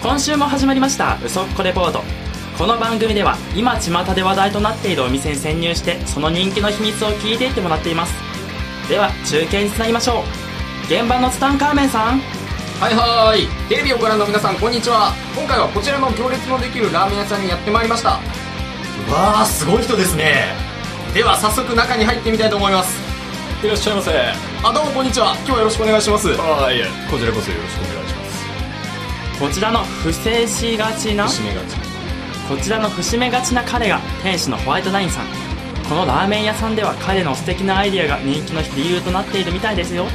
今週も始まりましたうそっこレポート。この番組では今巷で話題となっているお店に潜入してその人気の秘密を聞いていってもらっています。では中継につなぎましょう。現場のツタンカーメンさん。 はい、テレビをご覧の皆さんこんにちは。今回はこちらの行列のできるラーメン屋さんにやってまいりました。わー、すごい人ですね。では早速中に入ってみたいと思います。 いらっしゃいませ。 どうもこんにちは。今日はよろしくお願いします。 いえ、こちらこそよろしくお願いします。 こちらの節しがちなこちらの節目がちな彼が店主のホワイトナインさん。このラーメン屋さんでは彼の素敵なアイディアが人気の理由となっているみたいですよ。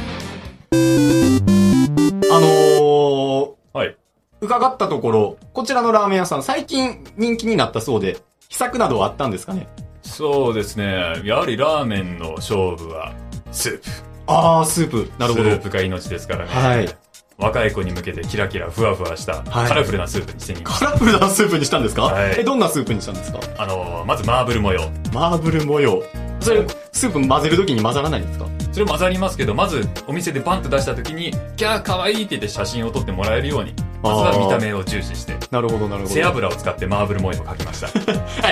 はい。伺ったところ、こちらのラーメン屋さん最近人気になったそうで、秘策などはあったんですかね？ そうですね。やはりラーメンの勝負はスープ。 スープ。なるほど。 スープが命ですからね。 はい。 若い子に向けてキラキラふわふわしたカラフルなスープにしてみました。 カラフルなスープにしたんですか？ はい。 どんなスープにしたんですか？ まずマーブル模様。 マーブル模様。それ、スープ混ぜるときに混ざらないんですか？ それ混ざりますけど、まずお店でバンと出したときに、キャー可愛いって言って写真を撮ってもらえるように、まずは見た目を重視して。 なるほどなるほど。 背脂を使ってマーブル模様を描きました。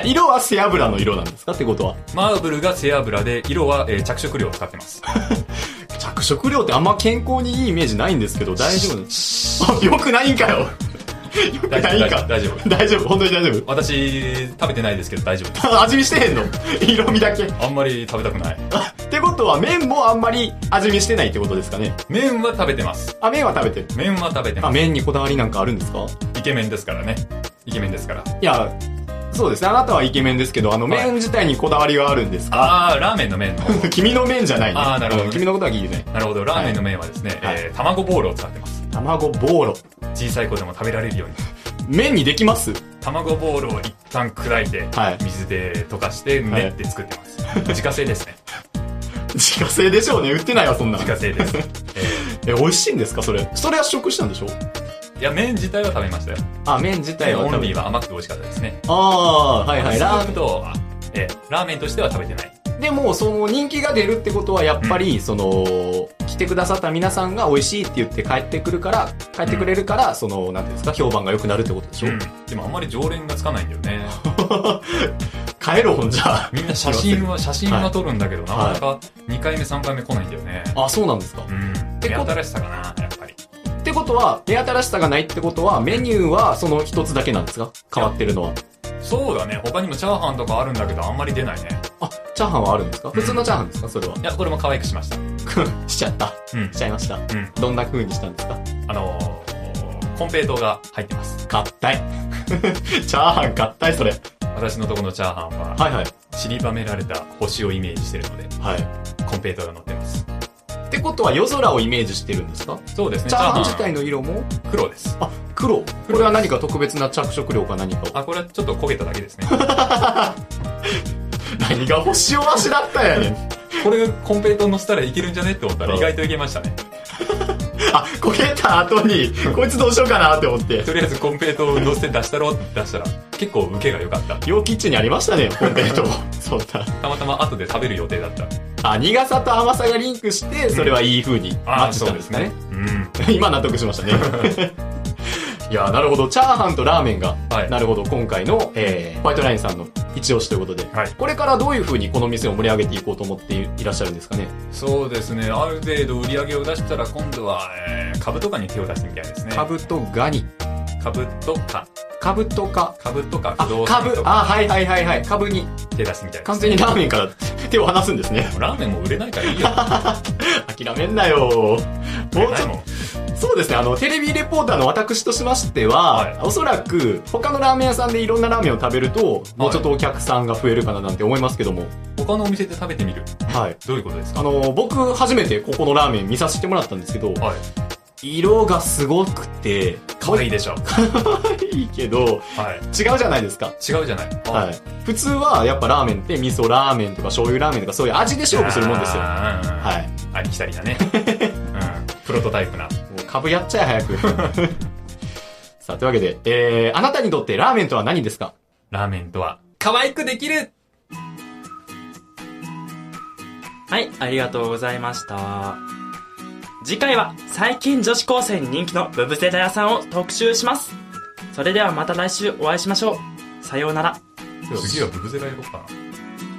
色は背脂の色なんですかってことは？ マーブルが背脂で、色は、着色料を使ってます。 着色料ってあんま健康にいいイメージないんですけど、大丈夫です。よくないんかよ。よくないんか。 大丈夫。 大丈夫。本当に大丈夫。 私、食べてないですけど大丈夫です。 味見してへんの？色味だけ。 あんまり食べたくない。 ってことは麺もあんまり味見してないってことですかね？ 麺は食べてます。 麺は食べてる。 麺は食べてます。 麺にこだわりなんかあるんですか？ イケメンですからね。イケメンですから。 いや、そうですね。あなたはイケメンですけど、麺自体にこだわりがあるんですか？ ラーメンの麺の。 君の麺じゃないね。 なるほど、ね。 君のことは聞いてない。 なるほど。ラーメンの麺はですね、卵ボールを使ってます。 卵ボーロ。 小さい子でも食べられるように。 麺にできます？ 卵ボールを一旦砕いて、水で溶かして練って作ってます。自家製ですね。 自家製でしょうね。売ってないわ、そんな。 自家製です。 美味しいんですかそれ？それは試食したんでしょ？ いや、麺自体は食べましたよ。 麺自体はオンリーは甘くて美味しかったですね。 はいはい。 ラーメンとしては食べてない。 でも、その人気が出るってことは、やっぱり、来てくださった皆さんが美味しいって言って帰ってくれるから、なんていうんですか、評判が良くなるってことでしょ？ でもあんまり常連がつかないんだよね。 帰ろう、ほんじゃ。 みんな写真は撮るんだけど、なかなか2回目3回目来ないんだよね。 そうなんですか？ 目新しさかな、やっぱり。 ってことは、目新しさがないってことは、メニューはその一つだけなんですか？変わってるのは。そうだね。他にもチャーハンとかあるんだけど、あんまり出ないね。 チャーハンはあるんですか？普通のチャーハンですかそれは？ いや、これも可愛くしました。 しちゃった。しちゃいました。どんな風にしたんですか？ コンペイトーが入ってます。 硬い。チャーハン硬い、それ。 私のとこのチャーハンは、散りばめられた星をイメージしてるので、コンペイトーが乗ってます。 ってことは夜空をイメージしてるんですか？ そうですね。 チャーハン自体の色も黒です。 黒。これは何か特別な着色料か何かを？ これはちょっと焦げただけですね。 何が星をあしらったやねん。 これコンペイトー乗せたらいけるんじゃねって思ったら意外といけましたね。 焦げた後に、こいつどうしようかなって思って。 とりあえずコンペイトー乗せて出したら、結構受けが良かった。 陽気っちゅにありましたね、コンペイトー。そうだ。 たまたま後で食べる予定だった。 苦さと甘さがリンクして、それはいい風にマッチしたんですね。今納得しましたね。いや、なるほど。チャーハンとラーメンが、なるほど、今回の、ホワイトナインさんの一押しということで、これからどういう風にこの店を盛り上げていこうと思っていらっしゃるんですかね？ そうですね。ある程度売り上げを出したら、今度は、株とかに手を出してみたいですね。 株とガに。 株とか。 株とか。 株とか不動産とか。 はい。株に手出してみたいです。 完全にラーメンから手を離すんですね。 ラーメンも売れないからいいよ。 諦めんなよ。もうちょっと。そうですね。テレビレポーターの私としましては、おそらく他のラーメン屋さんでいろんなラーメンを食べると、もうちょっとお客さんが増えるかななんて思いますけども。 他のお店で食べてみる？どういうことですか？ 僕初めてここのラーメン見させてもらったんですけど、色がすごくて、 可愛いでしょ。 可愛いけど、違うじゃないですか。 違うじゃない。 普通はやっぱラーメンって味噌ラーメンとか醤油ラーメンとかそういう味で勝負するもんですよ。 ありきたりだね。プロトタイプな。 もう株やっちゃえ早く。さあ、というわけで、あなたにとってラーメンとは何ですか？ ラーメンとは、可愛くできる！ はい、ありがとうございました。次回は最近女子高生に人気のブブゼラ屋さんを特集します。 それではまた来週お会いしましょう。さようなら。 次はブブゼラやろうかな。